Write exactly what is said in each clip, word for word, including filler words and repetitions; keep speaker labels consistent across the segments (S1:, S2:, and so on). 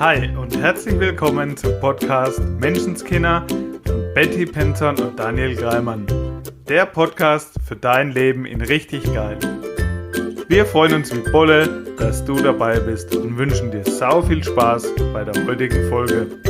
S1: Hi und herzlich willkommen zum Podcast Menschenskinder von Betty Penton und Daniel Greimann. Der Podcast für dein Leben in richtig geil. Wir freuen uns wie Bolle, dass du dabei bist und wünschen dir sau viel Spaß bei der heutigen Folge.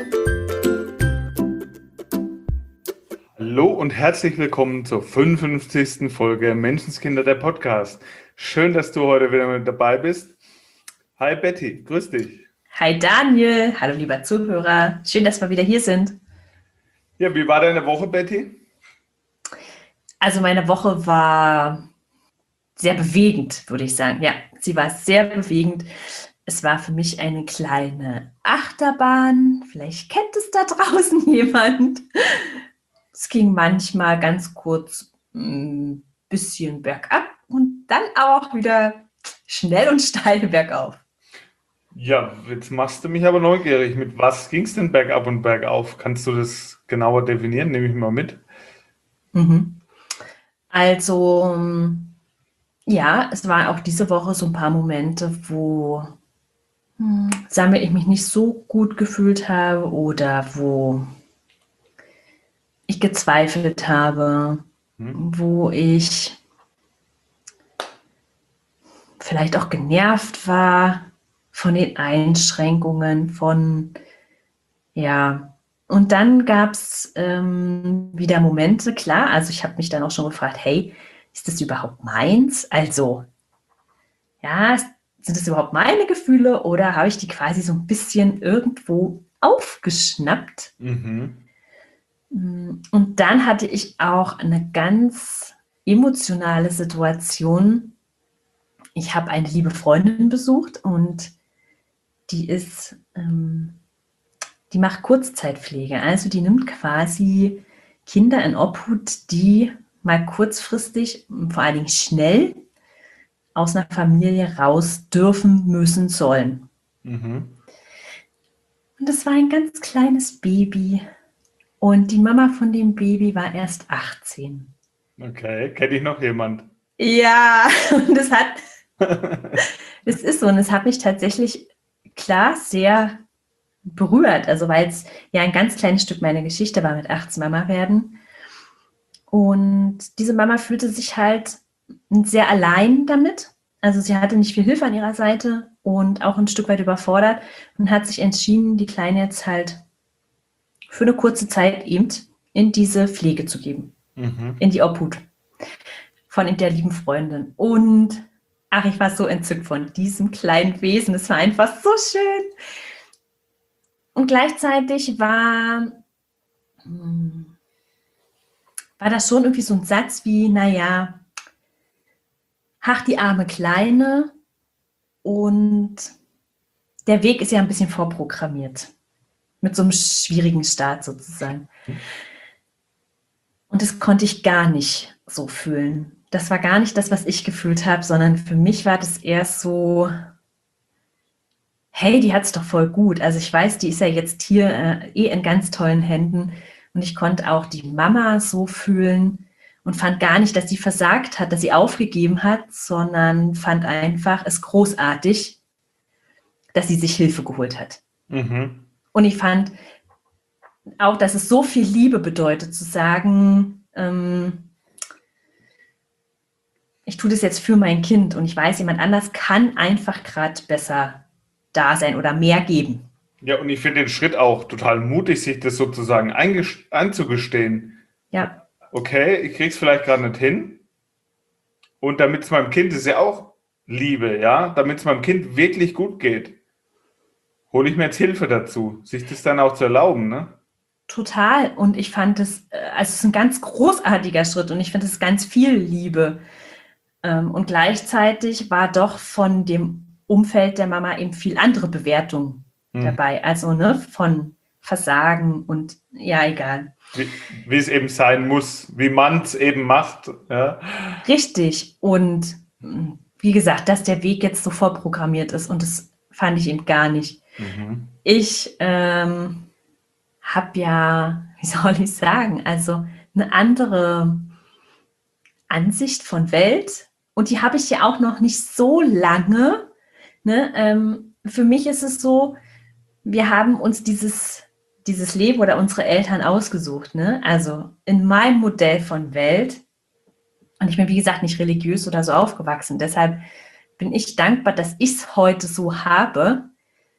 S1: Hallo und herzlich willkommen zur fünfundfünfzigsten Folge Menschenskinder, der Podcast. Schön, dass du heute wieder mit dabei bist. Hi Betty, grüß dich.
S2: Hi Daniel, hallo lieber Zuhörer, schön, dass wir wieder hier sind.
S1: Ja, wie war deine Woche, Betty?
S2: Also meine Woche war sehr bewegend, würde ich sagen. Ja, sie war sehr bewegend. Es war für mich eine kleine Achterbahn. Vielleicht kennt es da draußen jemand. Es ging manchmal ganz kurz ein bisschen bergab und dann auch wieder schnell und steil bergauf.
S1: Ja, jetzt machst du mich aber neugierig. Mit was ging es denn bergab und bergauf? Kannst du das genauer definieren? Nehme ich mal mit.
S2: Mhm. Also, ja, es waren auch diese Woche so ein paar Momente, wo, hm, sagen wir, ich mich nicht so gut gefühlt habe oder wo ich gezweifelt habe,
S1: Hm?
S2: wo ich vielleicht auch genervt war von den Einschränkungen, von, ja. Und dann gab es ähm, wieder Momente, klar, also ich habe mich dann auch schon gefragt, hey, ist das überhaupt meins? Also, ja, sind das überhaupt meine Gefühle oder habe ich die quasi so ein bisschen irgendwo aufgeschnappt?
S1: Mhm.
S2: Und dann hatte ich auch eine ganz emotionale Situation. Ich habe eine liebe Freundin besucht und die ist, ähm, die macht Kurzzeitpflege. Also die nimmt quasi Kinder in Obhut, die mal kurzfristig, vor allen Dingen schnell, aus einer Familie raus dürfen, müssen, sollen.
S1: Mhm.
S2: Und das war ein ganz kleines Baby. Und die Mama von dem Baby war erst achtzehn.
S1: Okay, kenne ich noch jemand?
S2: Ja, und das hat, das ist so, und es hat mich tatsächlich, klar, sehr berührt. Also weil es ja ein ganz kleines Stück meiner Geschichte war, mit achtzehn Mama werden. Und diese Mama fühlte sich halt sehr allein damit. Also sie hatte nicht viel Hilfe an ihrer Seite und auch ein Stück weit überfordert und hat sich entschieden, die Kleine jetzt halt für eine kurze Zeit eben in diese Pflege zu geben,
S1: Mhm.
S2: in die Obhut von der lieben Freundin. Und ach, ich war so entzückt von diesem kleinen Wesen. Es war einfach so schön. Und gleichzeitig war, war das schon irgendwie so ein Satz wie, naja, ach, die arme Kleine, und der Weg ist ja ein bisschen vorprogrammiert. Mit so einem schwierigen Start sozusagen. Und das konnte ich gar nicht so fühlen. Das war gar nicht das, was ich gefühlt habe, sondern für mich war das eher so, hey, die hat es doch voll gut. Also ich weiß, die ist ja jetzt hier äh, eh in ganz tollen Händen. Und ich konnte auch die Mama so fühlen und fand gar nicht, dass sie versagt hat, dass sie aufgegeben hat, sondern fand einfach es großartig, dass sie sich Hilfe geholt hat.
S1: Mhm.
S2: Und ich fand auch, dass es so viel Liebe bedeutet, zu sagen, ähm, ich tue das jetzt für mein Kind und ich weiß, jemand anders kann einfach gerade besser da sein oder mehr geben.
S1: Ja, und ich finde den Schritt auch total mutig, sich das sozusagen einges- einzugestehen.
S2: Ja,
S1: Okay, ich krieg's vielleicht gerade nicht hin. Und damit es meinem Kind, das ist ja auch Liebe, ja, damit es meinem Kind wirklich gut geht, hole ich mir jetzt Hilfe dazu, sich das dann auch zu erlauben, ne?
S2: total. Und ich fand es, äh, also es ist ein ganz großartiger Schritt und ich finde es ganz viel Liebe. Ähm, und gleichzeitig war doch von dem Umfeld der Mama eben viel andere Bewertung
S1: Hm.
S2: dabei. Also ne, von Versagen und ja, egal.
S1: Wie, wie es eben sein muss, wie man es eben macht, ja.
S2: Richtig. Und mh, wie gesagt, dass der Weg jetzt so vorprogrammiert ist und das fand ich eben gar nicht.
S1: Mhm.
S2: Ich ähm, habe ja, wie soll ich sagen, also eine andere Ansicht von Welt und die habe ich ja auch noch nicht so lange. Ne? Ähm, für mich ist es so, wir haben uns dieses, dieses Leben oder unsere Eltern ausgesucht, ne? Also in meinem Modell von Welt, und ich bin, wie gesagt, nicht religiös oder so aufgewachsen, deshalb bin ich dankbar, dass ich es heute so habe,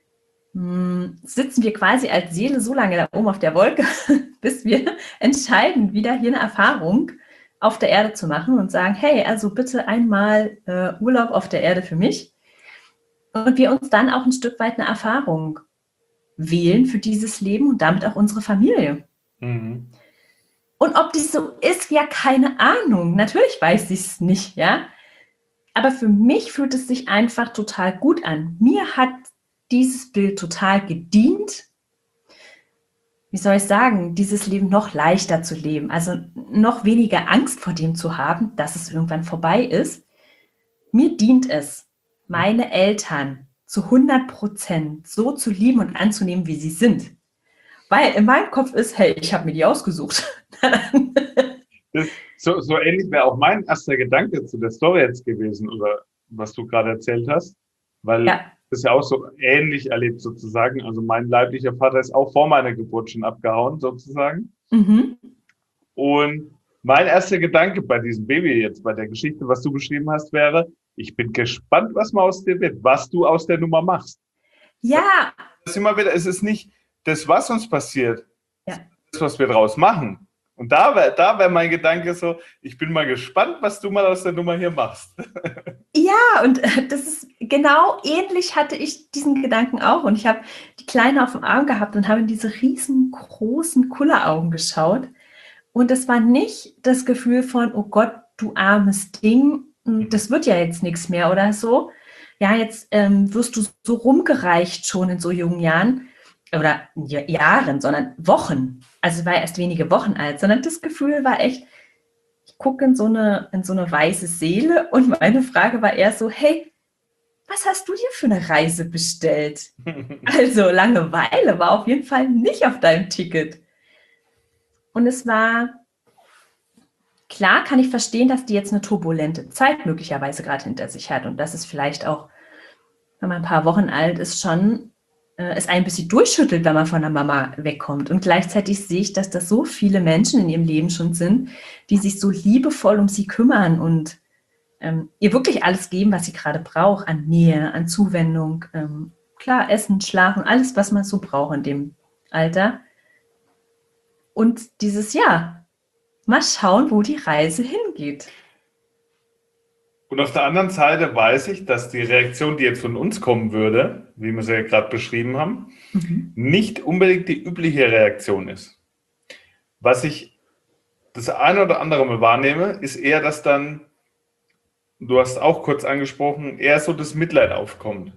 S2: hm, sitzen wir quasi als Seele so lange da oben auf der Wolke, bis wir entscheiden, wieder hier eine Erfahrung auf der Erde zu machen und sagen, hey, also bitte einmal äh, Urlaub auf der Erde für mich. Und wir uns dann auch ein Stück weit eine Erfahrung wählen für dieses Leben und damit auch unsere Familie.
S1: Mhm.
S2: Und ob dies so ist, ja, keine Ahnung. Natürlich weiß ich es nicht, ja. Aber für mich fühlt es sich einfach total gut an. Mir hat dieses Bild total gedient, wie soll ich sagen, dieses Leben noch leichter zu leben, also noch weniger Angst vor dem zu haben, dass es irgendwann vorbei ist. Mir dient es, meine Eltern zu hundert Prozent so zu lieben und anzunehmen, wie sie sind. Weil in meinem Kopf ist, hey, ich habe mir die ausgesucht.
S1: Das, so, so ähnlich wäre auch mein erster Gedanke zu der Story jetzt gewesen, oder was du gerade erzählt hast, weil
S2: Ja.
S1: das ja auch so ähnlich erlebt sozusagen. Also mein leiblicher Vater ist auch vor meiner Geburt schon abgehauen sozusagen.
S2: Mhm.
S1: Und mein erster Gedanke bei diesem Baby jetzt, bei der Geschichte, was du beschrieben hast, wäre, ich bin gespannt, was mal aus dir wird, was du aus der Nummer machst.
S2: Ja.
S1: Das ist immer wieder, es ist nicht das, was uns passiert,
S2: Ja.
S1: das, was wir draus machen. Und da wäre da wär mein Gedanke so, ich bin mal gespannt, was du mal aus der Nummer hier machst.
S2: Ja, und äh, das ist genau ähnlich hatte ich diesen Gedanken auch. Und ich habe die Kleine auf dem Arm gehabt und habe in diese riesengroßen Kulleraugen geschaut. Und es war nicht das Gefühl von, oh Gott, du armes Ding, das wird ja jetzt nichts mehr oder so. Ja, jetzt ähm, wirst du so rumgereicht schon in so jungen Jahren oder ja, Jahren, sondern Wochen. Also war erst wenige Wochen alt, sondern das Gefühl war echt, ich gucke in so eine, in so eine weiße Seele und meine Frage war eher so, hey, was hast du dir für eine Reise bestellt? Also Langeweile war auf jeden Fall nicht auf deinem Ticket. Und es war, klar kann ich verstehen, dass die jetzt eine turbulente Zeit möglicherweise gerade hinter sich hat und dass es vielleicht auch, wenn man ein paar Wochen alt ist, schon äh, es ein bisschen durchschüttelt, wenn man von der Mama wegkommt. Und gleichzeitig sehe ich, dass das so viele Menschen in ihrem Leben schon sind, die sich so liebevoll um sie kümmern und ähm, ihr wirklich alles geben, was sie gerade braucht, an Nähe, an Zuwendung, ähm, klar, Essen, Schlafen, alles, was man so braucht in dem Alter. Und dieses Jahr, mal schauen, wo die Reise hingeht.
S1: Und auf der anderen Seite weiß ich, dass die Reaktion, die jetzt von uns kommen würde, wie wir sie ja gerade beschrieben haben, mhm. nicht unbedingt die übliche Reaktion ist. Was ich das eine oder andere mal wahrnehme, ist eher, dass dann, du hast auch kurz angesprochen, eher so das Mitleid aufkommt.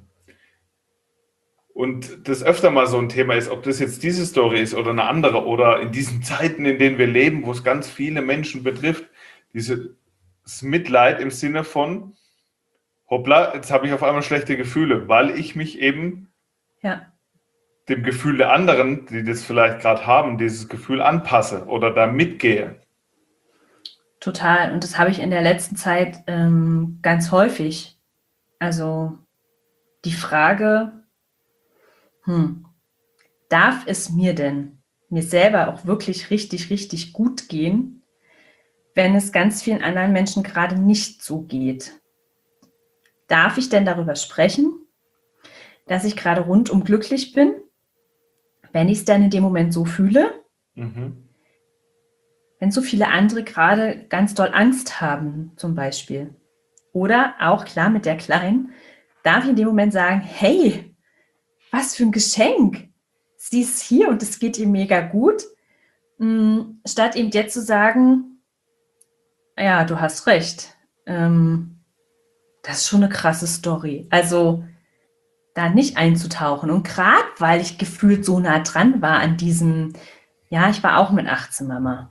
S1: Und das öfter mal so ein Thema ist, ob das jetzt diese Story ist oder eine andere oder in diesen Zeiten, in denen wir leben, wo es ganz viele Menschen betrifft, dieses Mitleid im Sinne von, hoppla, jetzt habe ich auf einmal schlechte Gefühle, weil ich mich eben
S2: ja.
S1: dem Gefühl der anderen, die das vielleicht gerade haben, dieses Gefühl anpasse oder da mitgehe.
S2: Total. Und das habe ich in der letzten Zeit ähm, ganz häufig. Also die Frage, hm, darf es mir denn, mir selber auch wirklich richtig, richtig gut gehen, wenn es ganz vielen anderen Menschen gerade nicht so geht? Darf ich denn darüber sprechen, dass ich gerade rundum glücklich bin, wenn ich es dann in dem Moment so fühle? Mhm. Wenn so viele andere gerade ganz doll Angst haben, zum Beispiel. Oder auch, klar, mit der Kleinen, darf ich in dem Moment sagen, hey, was für ein Geschenk. Sie ist hier und es geht ihr mega gut. Statt eben jetzt zu sagen, ja, du hast recht. Ähm, das ist schon eine krasse Story. Also da nicht einzutauchen. Und gerade, weil ich gefühlt so nah dran war an diesem, ja, ich war auch mit achtzehn Mama.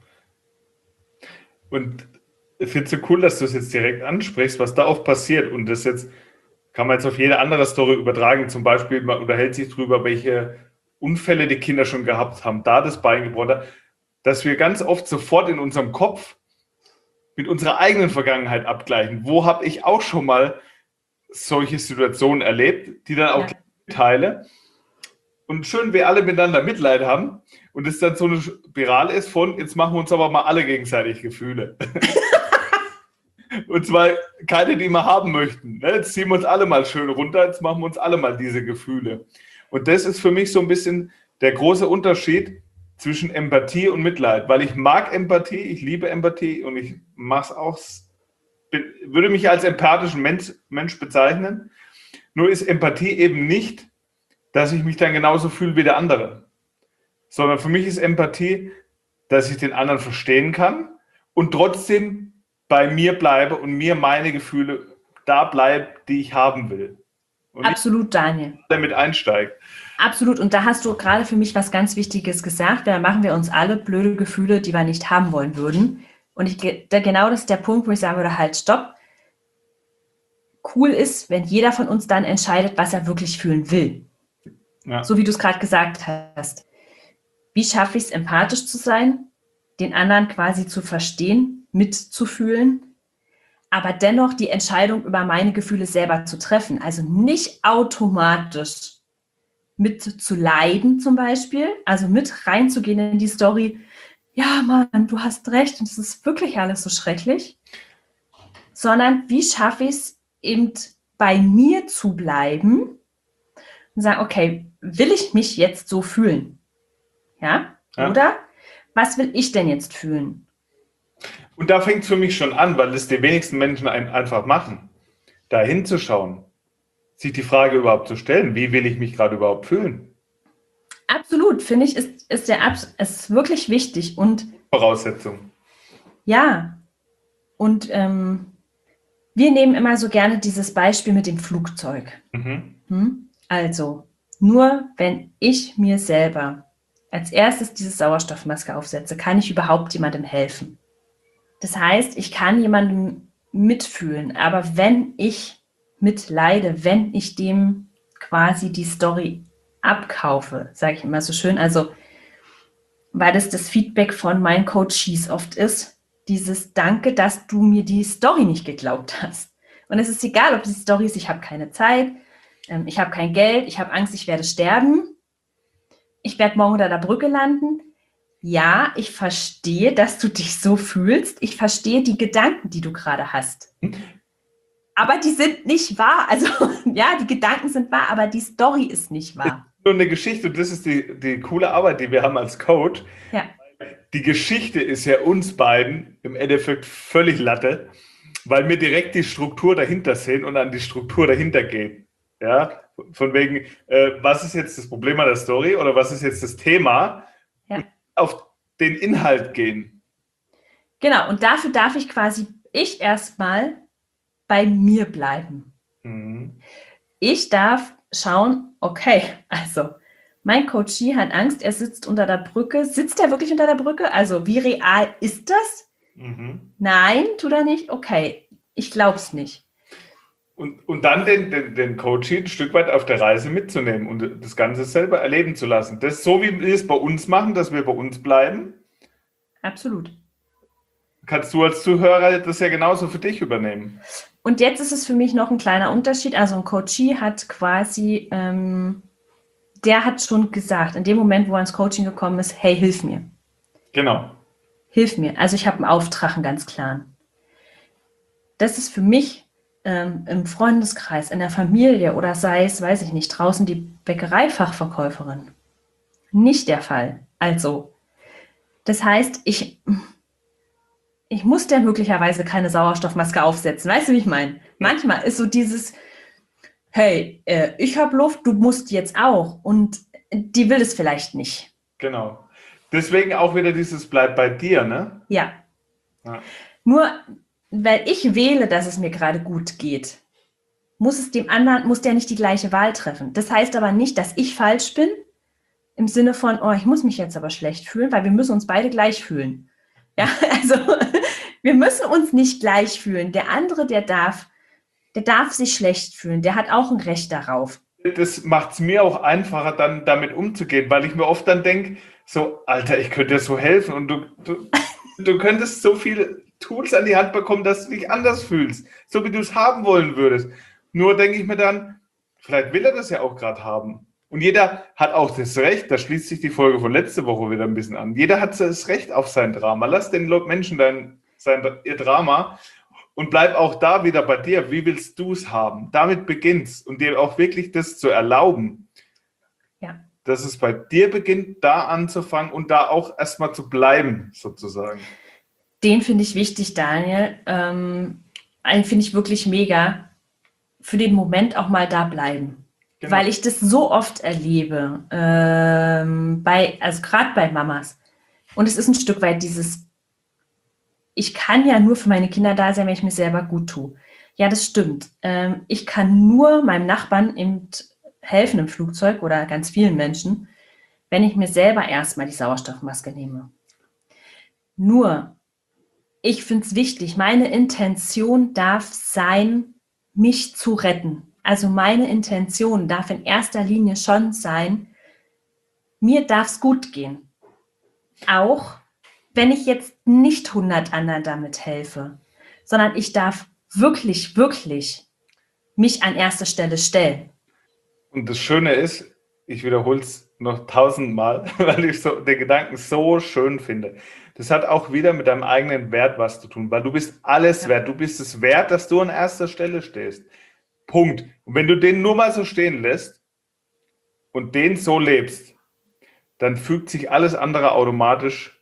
S1: Und ich finde es so cool, dass du es jetzt direkt ansprichst, was da oft passiert. Und das jetzt kann man jetzt auf jede andere Story übertragen. Zum Beispiel, man unterhält sich darüber, welche Unfälle die Kinder schon gehabt haben, da das Bein gebrochen hat, dass wir ganz oft sofort in unserem Kopf mit unserer eigenen Vergangenheit abgleichen. Wo habe ich auch schon mal solche Situationen erlebt, die dann auch ja. teile. und schön wir alle miteinander Mitleid haben und es dann so eine Spirale ist von, jetzt machen wir uns aber mal alle gegenseitig Gefühle. Und zwar keine, die wir haben möchten. Jetzt ziehen wir uns alle mal schön runter, jetzt machen wir uns alle mal diese Gefühle. Und das ist für mich so ein bisschen der große Unterschied zwischen Empathie und Mitleid, weil ich mag Empathie, ich liebe Empathie und ich mache es auch, würde mich als empathischen Mensch, Mensch bezeichnen. Nur ist Empathie eben nicht, dass ich mich dann genauso fühle wie der andere, sondern für mich ist Empathie, dass ich den anderen verstehen kann und trotzdem bei mir bleibe und mir meine Gefühle da bleiben, die ich haben will. Und
S2: absolut, Daniel.
S1: Damit einsteigt.
S2: Absolut. Und da hast du gerade für mich was ganz Wichtiges gesagt. Da machen wir uns alle blöde Gefühle, die wir nicht haben wollen würden. Und ich, da genau das ist der Punkt, wo ich sagen würde, halt, stopp. Cool ist, wenn jeder von uns dann entscheidet, was er wirklich fühlen will. Ja. So wie du es gerade gesagt hast. Wie schaffe ich es, empathisch zu sein, den anderen quasi zu verstehen, mitzufühlen, aber dennoch die Entscheidung über meine Gefühle selber zu treffen. Also nicht automatisch mit zu leiden zum Beispiel, also mit reinzugehen in die Story, ja Mann, du hast recht und es ist wirklich alles so schrecklich, sondern wie schaffe ich es eben bei mir zu bleiben und sagen, okay, will ich mich jetzt so fühlen? Ja? Ja. Oder was will ich denn jetzt fühlen?
S1: Und da fängt es für mich schon an, weil es die wenigsten Menschen einfach machen, da hinzuschauen, sich die Frage überhaupt zu stellen, wie will ich mich gerade überhaupt fühlen?
S2: Absolut, finde ich, ist, ist, der, ist wirklich wichtig. Und
S1: Voraussetzung.
S2: Ja, und ähm, wir nehmen immer so gerne dieses Beispiel mit dem Flugzeug. Mhm. Hm? Also, nur wenn ich mir selber als erstes diese Sauerstoffmaske aufsetze, kann ich überhaupt jemandem helfen. Das heißt, ich kann jemandem mitfühlen, aber wenn ich mitleide, wenn ich dem quasi die Story abkaufe, sage ich immer so schön, also weil das das Feedback von meinen Coaches oft ist, dieses Danke, dass du mir die Story nicht geglaubt hast. Und es ist egal, ob die Story ist, ich habe keine Zeit, ähm, ich habe kein Geld, ich habe Angst, ich werde sterben, ich werde morgen unter der Brücke landen. Ja, ich verstehe, dass du dich so fühlst. Ich verstehe die Gedanken, die du gerade hast. Aber die sind nicht wahr. Also, ja, die Gedanken sind wahr, aber die Story ist nicht wahr.
S1: Nur eine Geschichte, und das ist die, die coole Arbeit, die wir haben als Coach.
S2: Ja.
S1: Die Geschichte ist ja uns beiden im Endeffekt völlig Latte, weil wir direkt die Struktur dahinter sehen und an die Struktur dahinter gehen. Ja, von wegen, äh, was ist jetzt das Problem an der Story oder was ist jetzt das Thema?
S2: Ja.
S1: Auf den Inhalt gehen.
S2: Genau, und dafür darf ich quasi, ich erstmal bei mir bleiben. Mhm. Ich darf schauen, okay, also mein Coachie hat Angst, er sitzt unter der Brücke. Sitzt er wirklich unter der Brücke? Also wie real ist das? Mhm. Nein, tut er nicht? Okay, ich glaube es nicht.
S1: Und, und dann den, den, den Coachie ein Stück weit auf der Reise mitzunehmen und das Ganze selber erleben zu lassen. Das ist so, wie wir es bei uns machen, dass wir bei uns bleiben.
S2: Absolut.
S1: Kannst du als Zuhörer das ja genauso für dich übernehmen.
S2: Und jetzt ist es für mich noch ein kleiner Unterschied. Also ein Coachie hat quasi, ähm, der hat schon gesagt, in dem Moment, wo er ins Coaching gekommen ist, hey, hilf mir.
S1: Genau.
S2: Hilf mir. Also ich habe einen Auftrag, einen ganz klaren. Das ist für mich ähm, im Freundeskreis, in der Familie oder sei es, weiß ich nicht, draußen die Bäckereifachverkäuferin. Nicht der Fall. Also, das heißt, ich... Ich muss der möglicherweise keine Sauerstoffmaske aufsetzen. Weißt du, wie ich meine? Manchmal ist so dieses, hey, äh, ich habe Luft, du musst jetzt auch. Und die will es vielleicht nicht.
S1: Genau. Deswegen auch wieder dieses Bleib bei dir, ne?
S2: Ja. ja. Nur, weil ich wähle, dass es mir gerade gut geht, muss es dem anderen, muss der nicht die gleiche Wahl treffen. Das heißt aber nicht, dass ich falsch bin, im Sinne von, oh, ich muss mich jetzt aber schlecht fühlen, weil wir müssen uns beide gleich fühlen. Ja, also wir müssen uns nicht gleich fühlen. Der andere, der darf, der darf sich schlecht fühlen. Der hat auch ein Recht darauf.
S1: Das macht es mir auch einfacher, dann damit umzugehen, weil ich mir oft dann denke, so, Alter, ich könnte dir so helfen und du, du, du könntest so viele Tools an die Hand bekommen, dass du dich anders fühlst, so wie du es haben wollen würdest. Nur denke ich mir dann, vielleicht will er das ja auch gerade haben. Und jeder hat auch das Recht, da schließt sich die Folge von letzter Woche wieder ein bisschen an, jeder hat das Recht auf sein Drama. Lass den Menschen dein, sein, ihr Drama und bleib auch da wieder bei dir. Wie willst du es haben? Damit beginnst und dir auch wirklich das zu erlauben,
S2: Ja.
S1: dass es bei dir beginnt, da anzufangen und da auch erstmal zu bleiben, sozusagen.
S2: Den finde ich wichtig, Daniel. Ähm, einen finde ich wirklich mega. Für den Moment auch mal da bleiben. Genau. Weil ich das so oft erlebe, ähm, bei, also gerade bei Mamas. Und es ist ein Stück weit dieses, ich kann ja nur für meine Kinder da sein, wenn ich mir selber gut tue. Ja, das stimmt. Ähm, ich kann nur meinem Nachbarn eben helfen im Flugzeug oder ganz vielen Menschen, wenn ich mir selber erstmal die Sauerstoffmaske nehme. Nur, ich finde es wichtig, meine Intention darf sein, mich zu retten. Also meine Intention darf in erster Linie schon sein, mir darf es gut gehen. Auch wenn ich jetzt nicht hundert anderen damit helfe, sondern ich darf wirklich, wirklich mich an erste Stelle stellen.
S1: Und das Schöne ist, ich wiederhole es noch tausendmal, weil ich so, den Gedanken so schön finde. Das hat auch wieder mit deinem eigenen Wert was zu tun, weil du bist alles ja. wert. Du bist es wert, dass du an erster Stelle stehst. Punkt. Und wenn du den nur mal so stehen lässt und den so lebst, dann fügt sich alles andere automatisch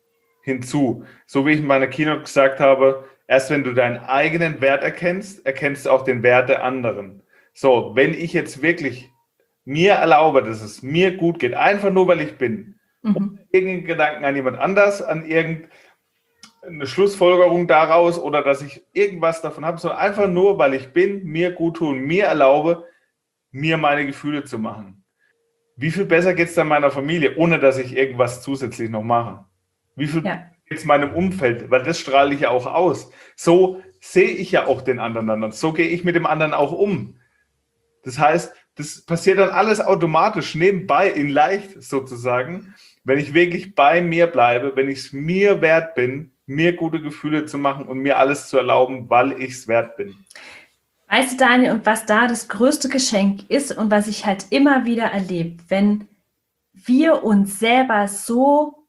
S1: hinzu. So wie ich in meiner Keynote gesagt habe, erst wenn du deinen eigenen Wert erkennst, erkennst du auch den Wert der anderen. So, wenn ich jetzt wirklich mir erlaube, dass es mir gut geht, einfach nur, weil ich bin, mhm. ohne irgendeinen Gedanken an jemand anders, an irgendeine Schlussfolgerung daraus oder dass ich irgendwas davon habe, sondern einfach nur, weil ich bin, mir gut tue und mir erlaube, mir meine Gefühle zu machen. Wie viel besser geht es dann meiner Familie, ohne dass ich irgendwas zusätzlich noch mache? Wie viel ja. geht es meinem Umfeld? Weil das strahle ich ja auch aus. So sehe ich ja auch den anderen dann. So gehe ich mit dem anderen auch um. Das heißt, das passiert dann alles automatisch, nebenbei, in leicht sozusagen, wenn ich wirklich bei mir bleibe, wenn ich es mir wert bin, mir gute Gefühle zu machen und mir alles zu erlauben, weil ich es wert bin.
S2: Weißt du, Daniel, und was da das größte Geschenk ist und was ich halt immer wieder erlebe, wenn wir uns selber so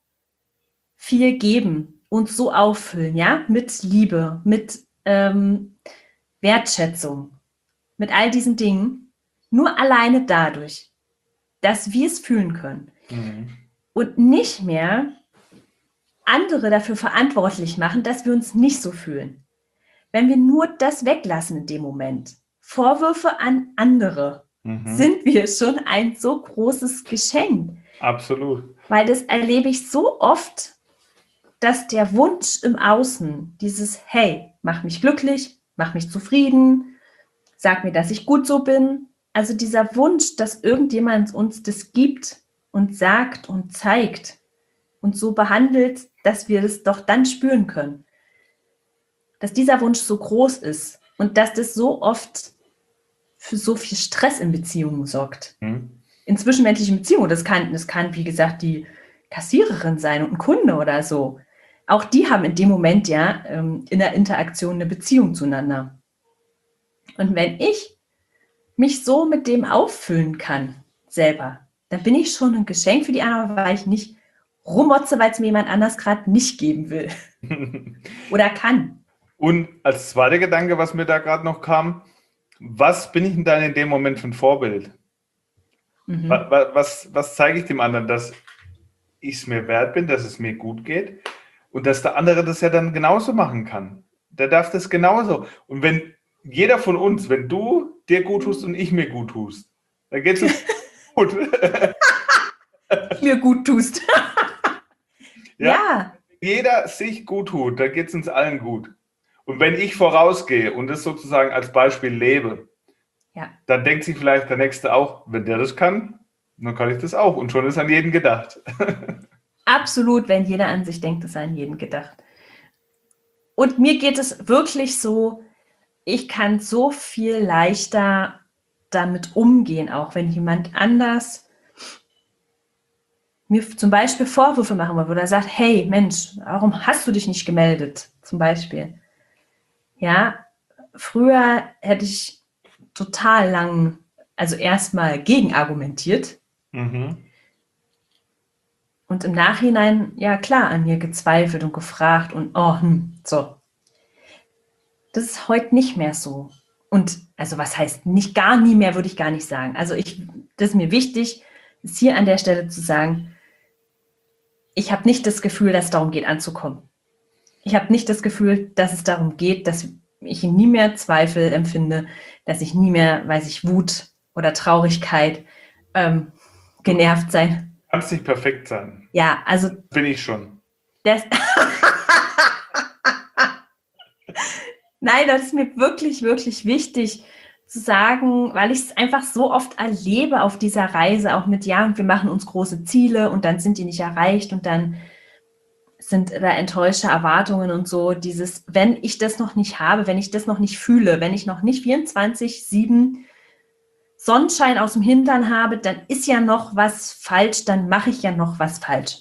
S2: viel geben, uns so auffüllen, ja, mit Liebe, mit ähm, Wertschätzung, mit all diesen Dingen, nur alleine dadurch, dass wir es fühlen können mhm. und nicht mehr andere dafür verantwortlich machen, dass wir uns nicht so fühlen. Wenn wir nur das weglassen in dem Moment, Vorwürfe an andere, mhm. sind wir schon ein so großes Geschenk.
S1: Absolut.
S2: Weil das erlebe ich so oft, dass der Wunsch im Außen, dieses hey, mach mich glücklich, mach mich zufrieden, sag mir, dass ich gut so bin, also dieser Wunsch, dass irgendjemand uns das gibt und sagt und zeigt und so behandelt, dass wir es doch dann spüren können. Dass dieser Wunsch so groß ist und dass das so oft für so viel Stress in Beziehungen sorgt. Mhm. In zwischenmenschlichen Beziehungen. Das kann, das kann, wie gesagt, die Kassiererin sein und ein Kunde oder so. Auch die haben in dem Moment ja in der Interaktion eine Beziehung zueinander. Und wenn ich mich so mit dem auffüllen kann, selber, dann bin ich schon ein Geschenk für die anderen, weil ich nicht rummotze, weil es mir jemand anders gerade nicht geben will. Oder kann.
S1: Und als zweiter Gedanke, was mir da gerade noch kam, was bin ich denn dann in dem Moment für ein Vorbild? Mhm. Was, was, was zeige ich dem anderen? Dass ich es mir wert bin, dass es mir gut geht und dass der andere das ja dann genauso machen kann. Der darf das genauso. Und wenn jeder von uns, wenn du dir gut tust und ich mir gut tust, dann geht es uns gut.
S2: Mir gut tust.
S1: ja? ja. Wenn jeder sich gut tut, dann geht es uns allen gut. Und wenn ich vorausgehe und das sozusagen als Beispiel lebe, ja. dann denkt sich vielleicht der Nächste auch, wenn der das kann, dann kann ich das auch. Und schon ist an jeden gedacht.
S2: Absolut, wenn jeder an sich denkt, ist an jeden gedacht. Und mir geht es wirklich so, ich kann so viel leichter damit umgehen, auch wenn jemand anders mir zum Beispiel Vorwürfe machen will, oder er sagt, hey Mensch, warum hast du dich nicht gemeldet? Zum Beispiel. Ja, früher hätte ich total lang also erstmal gegenargumentiert.
S1: Mhm.
S2: Und im Nachhinein, ja klar, an mir gezweifelt und gefragt und oh, hm, so. Das ist heute nicht mehr so. Und also was heißt nicht gar nie mehr, würde ich gar nicht sagen. Also ich, das ist mir wichtig, ist hier an der Stelle zu sagen, ich habe nicht das Gefühl, dass es darum geht, anzukommen. Ich habe nicht das Gefühl, dass es darum geht, dass ich nie mehr Zweifel empfinde, dass ich nie mehr, weiß ich, Wut oder Traurigkeit, ähm, genervt sein.
S1: Kannst nicht perfekt sein.
S2: Ja, also
S1: Bin ich schon.
S2: das Nein, das ist mir wirklich, wirklich wichtig zu sagen, weil ich es einfach so oft erlebe auf dieser Reise, auch mit, ja, und wir machen uns große Ziele und dann sind die nicht erreicht und dann sind da enttäuschte Erwartungen und so. Dieses, wenn ich das noch nicht habe, wenn ich das noch nicht fühle, wenn ich noch nicht vierundzwanzig sieben Sonnenschein aus dem Hintern habe, dann ist ja noch was falsch, dann mache ich ja noch was falsch.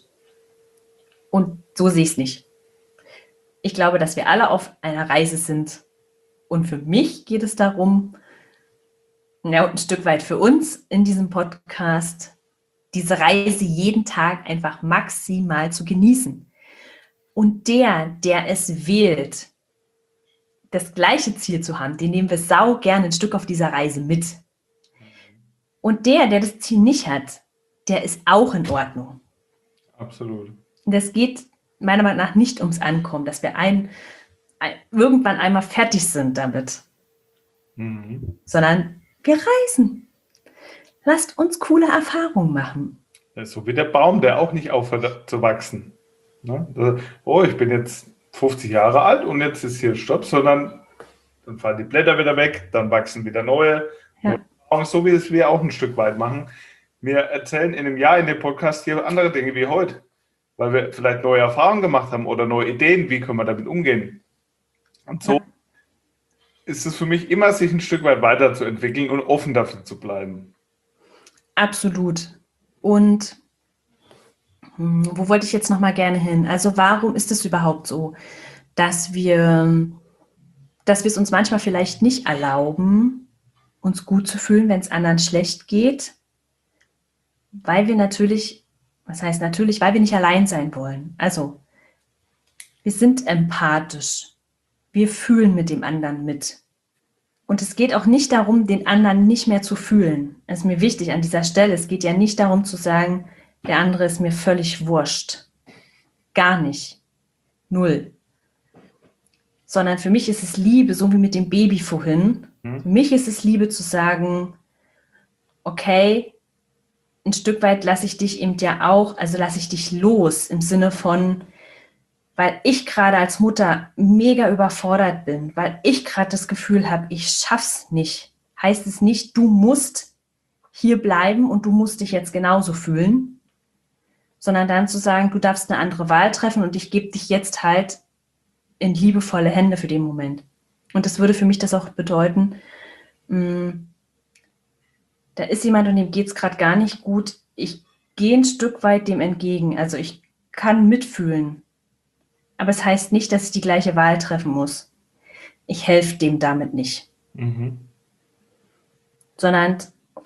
S2: Und so sehe ich es nicht. Ich glaube, dass wir alle auf einer Reise sind. Und für mich geht es darum, ja, und ein Stück weit für uns in diesem Podcast, diese Reise jeden Tag einfach maximal zu genießen. Und der, der es wählt, das gleiche Ziel zu haben, den nehmen wir sau gerne ein Stück auf dieser Reise mit. Und der, der das Ziel nicht hat, der ist auch in Ordnung.
S1: Absolut.
S2: Und es geht meiner Meinung nach nicht ums Ankommen, dass wir ein, ein, irgendwann einmal fertig sind damit,
S1: Mhm.
S2: sondern wir reisen. Lasst uns coole Erfahrungen machen.
S1: Das ist so wie der Baum, der auch nicht aufhört zu wachsen. Ne? Oh, ich bin jetzt fünfzig Jahre alt und jetzt ist hier Stopp, sondern dann fallen die Blätter wieder weg, dann wachsen wieder neue.
S2: Ja.
S1: So wie es wir auch ein Stück weit machen. Wir erzählen in einem Jahr in dem Podcast hier andere Dinge wie heute, weil wir vielleicht neue Erfahrungen gemacht haben oder neue Ideen, wie können wir damit umgehen. Und so
S2: Ja.
S1: ist es für mich immer, sich ein Stück weit weiterzuentwickeln und offen dafür zu bleiben.
S2: Absolut. Und hm, wo wollte ich jetzt noch mal gerne hin? Also warum ist es überhaupt so, dass wir, dass wir es uns manchmal vielleicht nicht erlauben, uns gut zu fühlen, wenn es anderen schlecht geht? Weil wir natürlich, was heißt natürlich, weil wir nicht allein sein wollen. Also wir sind empathisch. Wir fühlen mit dem anderen mit. Und es geht auch nicht darum, den anderen nicht mehr zu fühlen. Das ist mir wichtig an dieser Stelle. Es geht ja nicht darum zu sagen, der andere ist mir völlig wurscht. Gar nicht. Null. Sondern für mich ist es Liebe, so wie mit dem Baby vorhin.
S1: Hm?
S2: Für mich ist es Liebe zu sagen, okay, ein Stück weit lasse ich dich eben ja auch, also lasse ich dich los im Sinne von, weil ich gerade als Mutter mega überfordert bin, weil ich gerade das Gefühl habe, ich schaff's nicht, heißt es nicht, du musst hier bleiben und du musst dich jetzt genauso fühlen, sondern dann zu sagen, du darfst eine andere Wahl treffen und ich gebe dich jetzt halt in liebevolle Hände für den Moment. Und das würde für mich das auch bedeuten, mh, da ist jemand und dem geht es gerade gar nicht gut, ich gehe ein Stück weit dem entgegen, also ich kann mitfühlen. Aber es heißt nicht, dass ich die gleiche Wahl treffen muss. Ich helfe dem damit nicht.
S1: Mhm.
S2: Sondern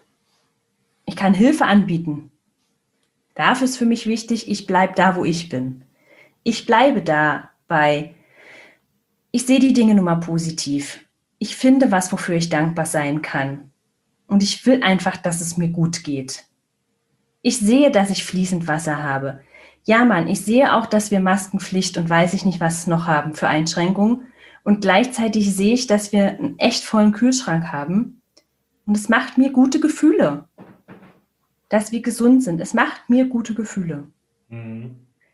S2: ich kann Hilfe anbieten. Dafür ist für mich wichtig, ich bleibe da, wo ich bin. Ich bleibe da bei, ich sehe die Dinge nun mal positiv. Ich finde was, wofür ich dankbar sein kann. Und ich will einfach, dass es mir gut geht. Ich sehe, dass ich fließend Wasser habe. Ja, Mann, ich sehe auch, dass wir Maskenpflicht und weiß ich nicht, was noch haben für Einschränkungen. Und gleichzeitig sehe ich, dass wir einen echt vollen Kühlschrank haben. Und es macht mir gute Gefühle, dass wir gesund sind. Es macht mir gute Gefühle.
S1: Mhm.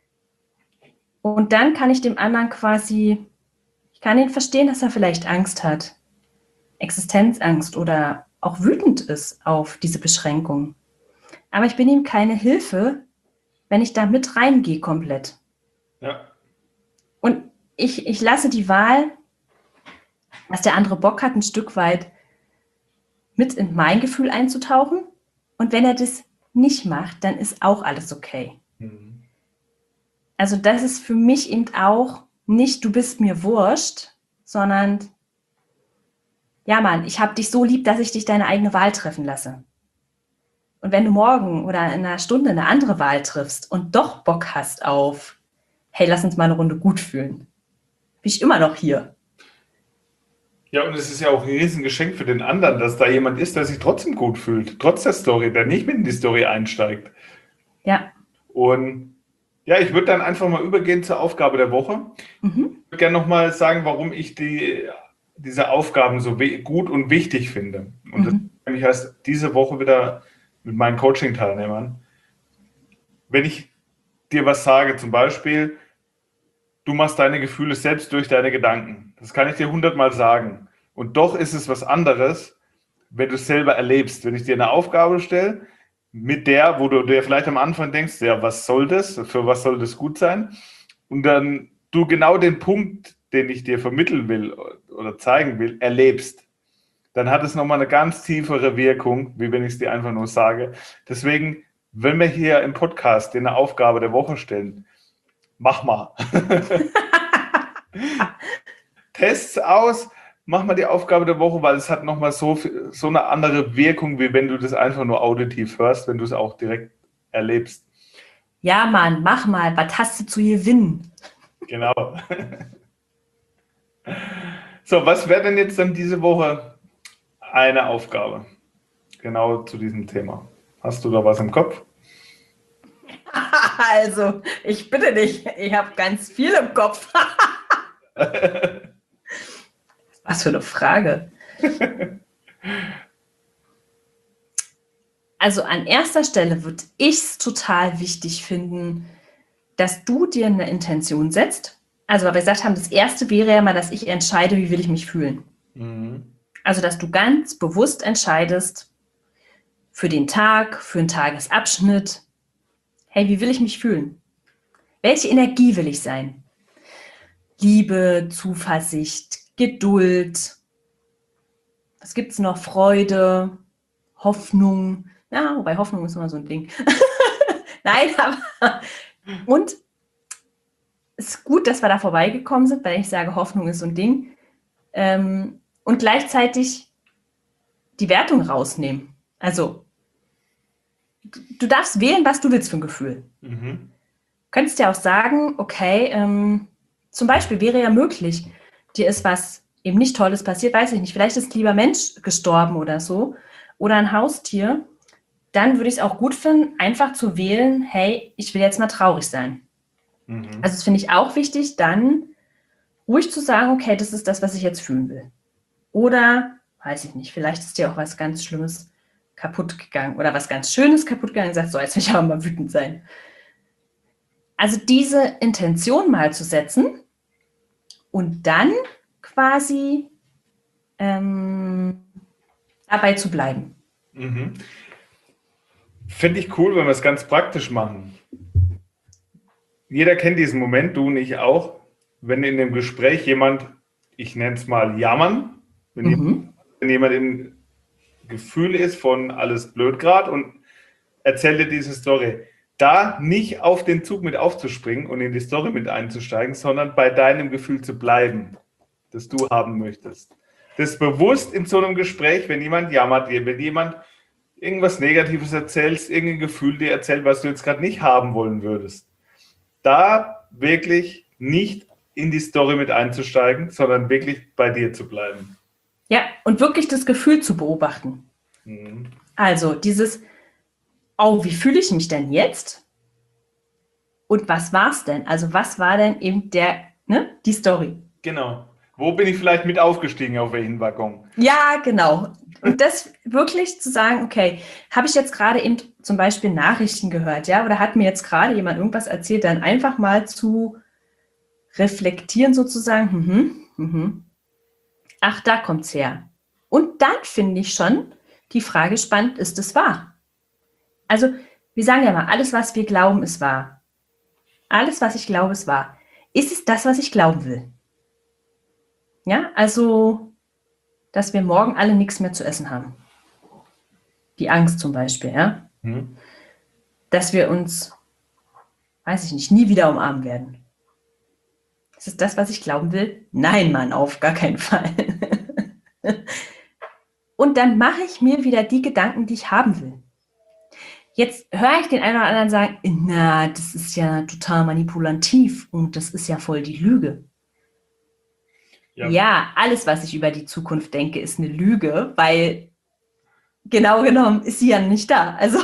S2: Und dann kann ich dem anderen quasi, ich kann ihn verstehen, dass er vielleicht Angst hat, Existenzangst oder auch wütend ist auf diese Beschränkung. Aber ich bin ihm keine Hilfe, wenn ich da mit reingehe komplett.
S1: Ja.
S2: Und ich, ich lasse die Wahl, dass der andere Bock hat, ein Stück weit mit in mein Gefühl einzutauchen. Und wenn er das nicht macht, dann ist auch alles okay.
S1: Mhm.
S2: Also das ist für mich eben auch nicht, du bist mir wurscht, sondern ja Mann, ich habe dich so lieb, dass ich dich deine eigene Wahl treffen lasse. Und wenn du morgen oder in einer Stunde eine andere Wahl triffst und doch Bock hast auf, hey, lass uns mal eine Runde gut fühlen, bin ich immer noch hier.
S1: Ja, und es ist ja auch ein Riesengeschenk für den anderen, dass da jemand ist, der sich trotzdem gut fühlt, trotz der Story, der nicht mit in die Story einsteigt.
S2: Ja.
S1: Und ja, ich würde dann einfach mal übergehen zur Aufgabe der Woche.
S2: Mhm.
S1: Ich würde gerne nochmal sagen, warum ich die, diese Aufgaben so wi- gut und wichtig finde. Und das
S2: Mhm.
S1: nämlich heißt, diese Woche wieder mit meinen Coaching-Teilnehmern. Wenn ich dir was sage, zum Beispiel, du machst deine Gefühle selbst durch deine Gedanken. Das kann ich dir hundertmal sagen. Und doch ist es was anderes, wenn du es selber erlebst. Wenn ich dir eine Aufgabe stelle, mit der, wo du dir vielleicht am Anfang denkst, ja, was soll das? Für was soll das gut sein? Und dann du genau den Punkt, den ich dir vermitteln will oder zeigen will, erlebst. Dann hat es nochmal eine ganz tiefere Wirkung, wie wenn ich es dir einfach nur sage. Deswegen, wenn wir hier im Podcast dir eine Aufgabe der Woche stellen, mach mal. Tests aus, mach mal die Aufgabe der Woche, weil es hat nochmal so, viel- so eine andere Wirkung, wie wenn du das einfach nur auditiv hörst, wenn du es auch direkt erlebst.
S2: Ja, Mann, mach mal, was hast du zu gewinnen?
S1: Genau. So, was wäre denn jetzt dann diese Woche eine Aufgabe? Genau zu diesem Thema. Hast du da was im Kopf?
S2: Also, ich bitte dich, ich habe ganz viel im Kopf. Was für eine Frage. Also an erster Stelle würde ich es total wichtig finden, dass du dir eine Intention setzt. Also, weil wir gesagt haben, das erste wäre ja mal, dass ich entscheide, wie will ich mich fühlen.
S1: Mhm.
S2: Also, dass du ganz bewusst entscheidest für den Tag, für einen Tagesabschnitt, hey, wie will ich mich fühlen? Welche Energie will ich sein? Liebe, Zuversicht, Geduld. Was gibt es noch? Freude, Hoffnung. Ja, wobei Hoffnung ist immer so ein Ding. Nein, aber und es ist gut, dass wir da vorbeigekommen sind, weil ich sage, Hoffnung ist so ein Ding. Ähm, und gleichzeitig die Wertung rausnehmen. Also, du, du darfst wählen, was du willst für ein Gefühl.
S1: Mhm.
S2: Du könntest ja auch sagen, okay, ähm, zum Beispiel wäre ja möglich, dir ist was eben nicht Tolles passiert, weiß ich nicht, vielleicht ist ein lieber Mensch gestorben oder so, oder ein Haustier, dann würde ich es auch gut finden, einfach zu wählen, hey, ich will jetzt mal traurig sein.
S1: Mhm.
S2: Also das finde ich auch wichtig, dann ruhig zu sagen, okay, das ist das, was ich jetzt fühlen will. Oder, weiß ich nicht, vielleicht ist dir auch was ganz Schlimmes kaputt gegangen oder was ganz Schönes kaputt gegangen und sagst, so, jetzt will ich aber mal wütend sein. Also diese Intention mal zu setzen und dann quasi ähm, dabei zu bleiben.
S1: Mhm. Finde ich cool, wenn wir es ganz praktisch machen. Jeder kennt diesen Moment, du und ich auch, wenn in dem Gespräch jemand, ich nenne es mal jammern, wenn, jemand,
S2: Mhm.
S1: wenn jemand im Gefühl ist von alles blöd gerade und erzählt dir diese Story, da nicht auf den Zug mit aufzuspringen und in die Story mit einzusteigen, sondern bei deinem Gefühl zu bleiben, das du haben möchtest. Das bewusst in so einem Gespräch, wenn jemand jammert, wenn jemand irgendwas Negatives erzählt, irgendein Gefühl dir erzählt, was du jetzt gerade nicht haben wollen würdest, da wirklich nicht in die Story mit einzusteigen, sondern wirklich bei dir zu bleiben.
S2: Ja, und wirklich das Gefühl zu beobachten.
S1: Mhm.
S2: Also dieses, oh, wie fühle ich mich denn jetzt? Und was war es denn? Also was war denn eben der, ne, die Story?
S1: Genau. Wo bin ich vielleicht mit aufgestiegen, auf welchen Waggon?
S2: Ja, genau. Und das wirklich zu sagen, okay, habe ich jetzt gerade eben zum Beispiel Nachrichten gehört, ja, oder hat mir jetzt gerade jemand irgendwas erzählt, dann einfach mal zu reflektieren sozusagen, mhm, mhm. Ach, da kommt's her. Und dann finde ich schon die Frage spannend, ist es wahr? Also, wir sagen ja mal, alles, was wir glauben, ist wahr. Alles, was ich glaube, ist wahr. Ist es das, was ich glauben will? Ja, also, dass wir morgen alle nichts mehr zu essen haben. Die Angst zum Beispiel, ja.
S1: Mhm.
S2: Dass wir uns, weiß ich nicht, nie wieder umarmen werden. Ist es das, was ich glauben will? Nein, Mann, auf gar keinen Fall. Und dann mache ich mir wieder die Gedanken, die ich haben will. Jetzt höre ich den einen oder anderen sagen, na, das ist ja total manipulativ und das ist ja voll die Lüge. Ja. ja, alles, was ich über die Zukunft denke, ist eine Lüge, weil genau genommen ist sie ja nicht da. Also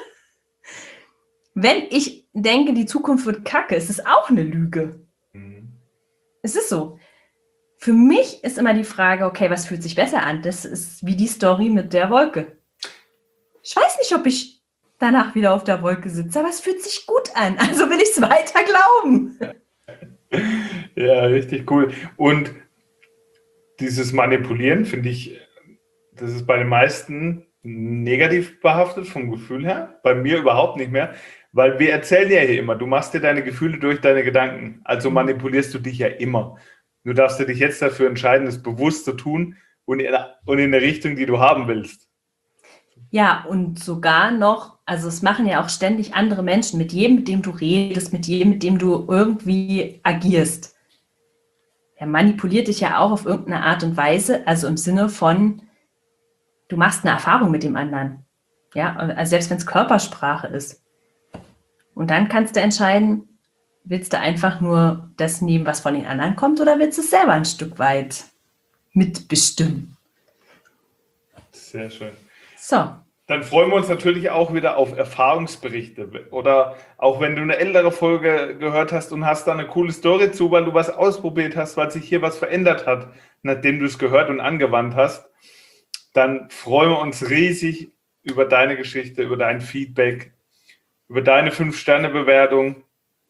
S2: wenn ich denke, die Zukunft wird kacke, ist es auch eine Lüge. Mhm. Es ist so. Für mich ist immer die Frage, okay, was fühlt sich besser an? Das ist wie die Story mit der Wolke. Ich weiß nicht, ob ich danach wieder auf der Wolke sitze, aber es fühlt sich gut an. Also will ich es weiter glauben.
S1: Ja, richtig cool. Und dieses Manipulieren, finde ich, das ist bei den meisten negativ behaftet vom Gefühl her. Bei mir überhaupt nicht mehr. Weil wir erzählen ja hier immer, du machst dir deine Gefühle durch deine Gedanken. Also manipulierst du dich ja immer. Du darfst dich jetzt dafür entscheiden, es bewusst zu tun und in, und in eine Richtung, die du haben willst.
S2: Ja, und sogar noch, also es machen ja auch ständig andere Menschen, mit jedem, mit dem du redest, mit jedem, mit dem du irgendwie agierst. Er manipuliert dich ja auch auf irgendeine Art und Weise, also im Sinne von, du machst eine Erfahrung mit dem anderen. Ja, also selbst wenn es Körpersprache ist. Und dann kannst du entscheiden, willst du einfach nur das nehmen, was von den anderen kommt, oder willst du es selber ein Stück weit mitbestimmen?
S1: Sehr schön.
S2: So.
S1: Dann freuen wir uns natürlich auch wieder auf Erfahrungsberichte. Oder auch wenn du eine ältere Folge gehört hast und hast da eine coole Story zu, weil du was ausprobiert hast, weil sich hier was verändert hat, nachdem du es gehört und angewandt hast, dann freuen wir uns riesig über deine Geschichte, über dein Feedback, über deine fünf Sterne Bewertung.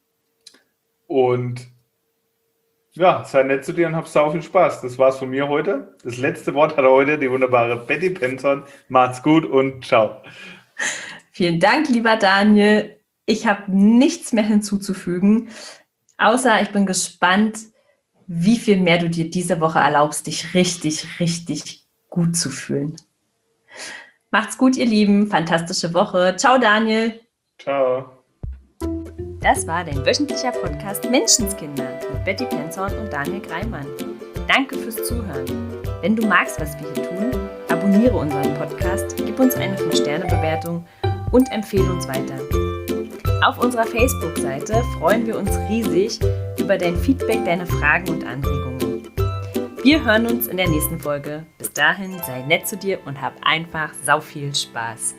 S1: Und ja, sei nett zu dir und hab sau viel Spaß. Das war's von mir heute. Das letzte Wort hat heute die wunderbare Betty Penton. Macht's gut und ciao.
S2: Vielen Dank, lieber Daniel. Ich habe nichts mehr hinzuzufügen, außer ich bin gespannt, wie viel mehr du dir diese Woche erlaubst, dich richtig, richtig gut zu fühlen. Macht's gut, ihr Lieben. Fantastische Woche. Ciao, Daniel.
S1: Ciao.
S2: Das war dein wöchentlicher Podcast Menschenskinder mit Betty Penton und Daniel Greimann. Danke fürs Zuhören. Wenn du magst, was wir hier tun, abonniere unseren Podcast, gib uns eine fünf Sterne Bewertung und empfehle uns weiter. Auf unserer Facebook-Seite freuen wir uns riesig über dein Feedback, deine Fragen und Anregungen. Wir hören uns in der nächsten Folge. Bis dahin, sei nett zu dir und hab einfach sau viel Spaß.